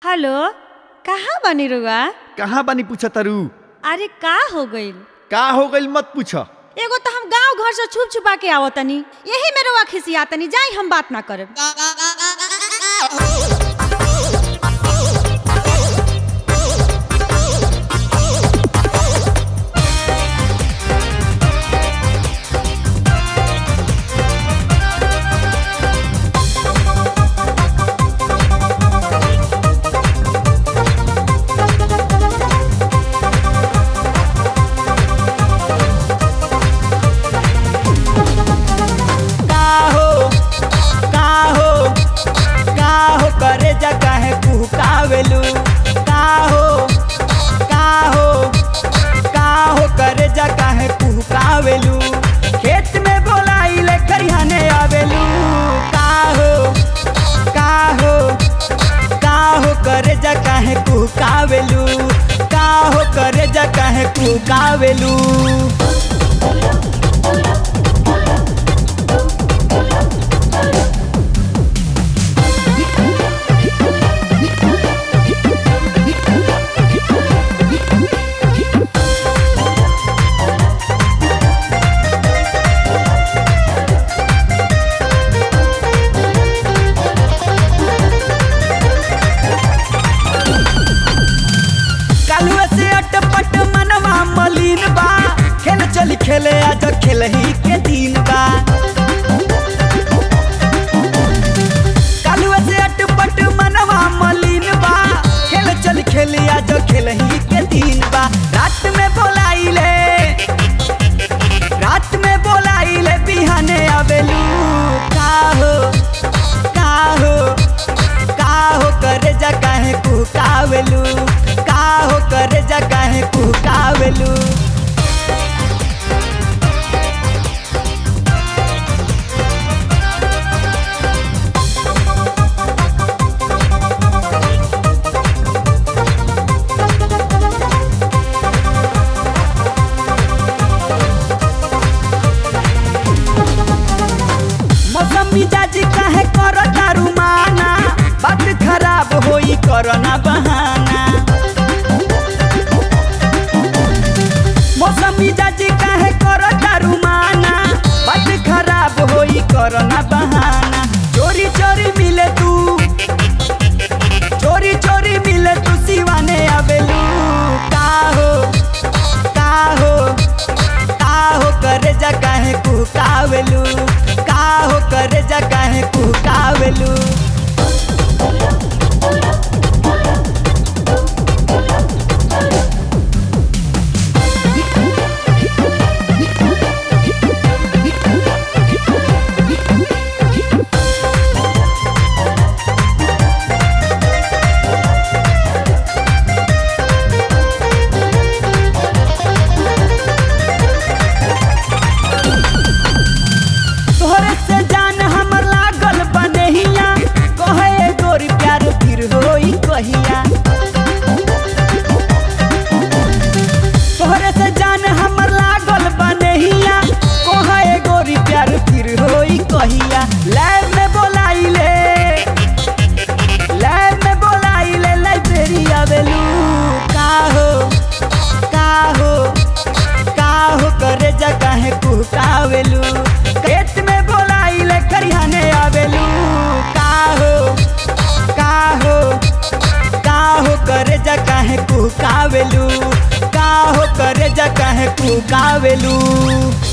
Hello, कहाँ बानी रुआ? कहाँ बानी पूछ तरु? अरे का हो गइल? का हो गइल मत पूछ। एगो तो हम गांव घर से छुप छुपा के आवतनी, यही में रुआ खिसियातनी, जाई हम बात ना करब। खेत में बोलाइले खरियाने आवेलू। का हो करे जा काहे कुकावेलू। का हो करे जा काहे कुकावेलू। अटपट मनवा मलिन बा, खेल चली खेले आज खेल ही के दिन बा। कालुआ से अटपट मनवा मलिन बा, खेल चली खेले आज खेल ही के दिन बा। रात में बोलाइले बिहाने आवेलू। का हो करे जा काहे कुकावेलू। का हो करे जा काहे कुकावेलू। मौसम मिजाज काहे करो दारू माना, बात खराब होई करो ना बहाना। मौसम मिजाज काहे करो दारू माना, बात खराब होई करो ना बहाना। चोरी चोरी मिले तू सिवाने आवेलू। का हो करे जा काहे कुकावेलू। का हो करे जा काहे कुकावेलू। तोहरे से जान हमर लागल बनेहिया, कहे गोरी प्यार फिर होई कहिया। तोहरे से जान हमर लागल बनेहिया, कहे गोरी प्यार फिर होई कहिया। लैब में बोलाइले लाइब्रेरी आवेलू। का हो करे जा काहे कुकावेलू। खेत में बोलाइले खरियाने आवेलू। का हो करे जा काहे कुकावेलू। का हो करे जा काहे कुकावेलू।